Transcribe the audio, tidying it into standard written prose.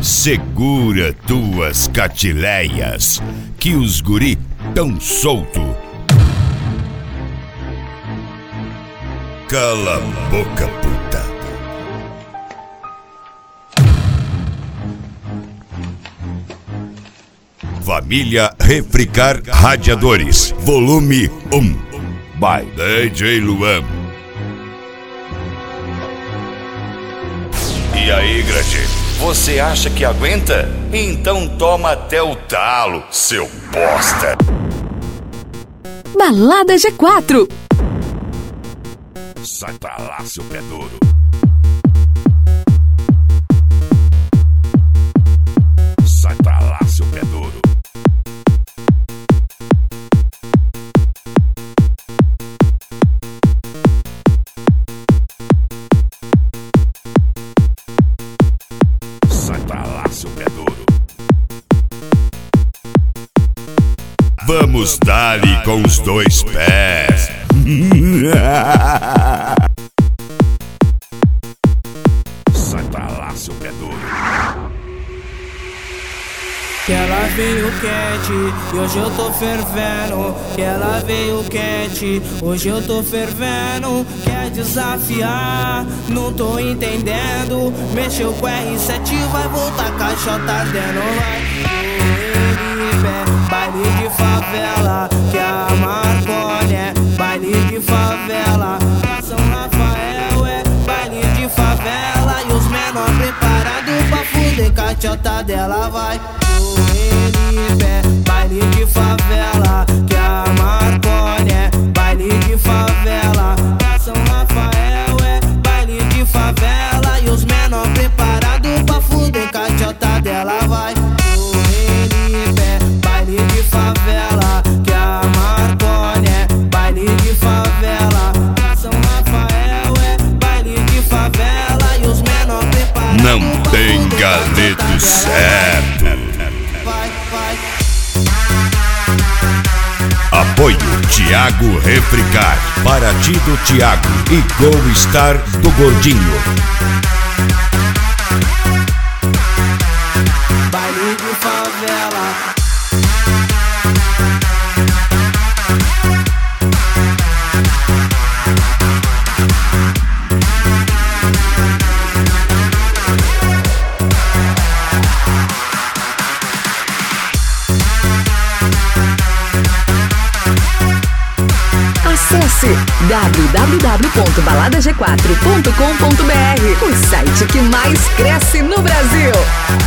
Segura tuas catileias, que os guri tão solto. Cala a boca, puta. Família Refricar Radiadores, volume 1, by DJ Luan. E aí, Grande, você acha que aguenta? Então toma até o talo, seu bosta. Balada G4. Sai pra lá, seu pé duro. Sai pra lá, seu pé duro. Sai pra lá, seu pé duro. Vamos dar-lhe com os dois pés. Sai pra lá, seu pé duro. Que ela veio quente e hoje eu tô fervendo. Que ela veio quente, hoje eu tô fervendo. Quer desafiar, não tô entendendo. Mexeu com R7, vai voltar caixota ardendo. Vai baile de favela, que a Marconi é baile de favela. São Rafael é baile de favela. E os menor preparados pra fuder caixota dela. Vai baile de favela, que a Marconi é baile de favela. São Rafael é baile de favela. E os menor preparados pra fuder caixota dela. Vai baile de favela, que a Marconi é baile de favela. São Rafael é baile de favela. E os menor preparados não tem galeto certo. Apoio Thiago Refricar, Paraty do Thiago e Go Star do Gordinho. Baile de favela. Acesse www.baladag4.com.br, o site que mais cresce no Brasil.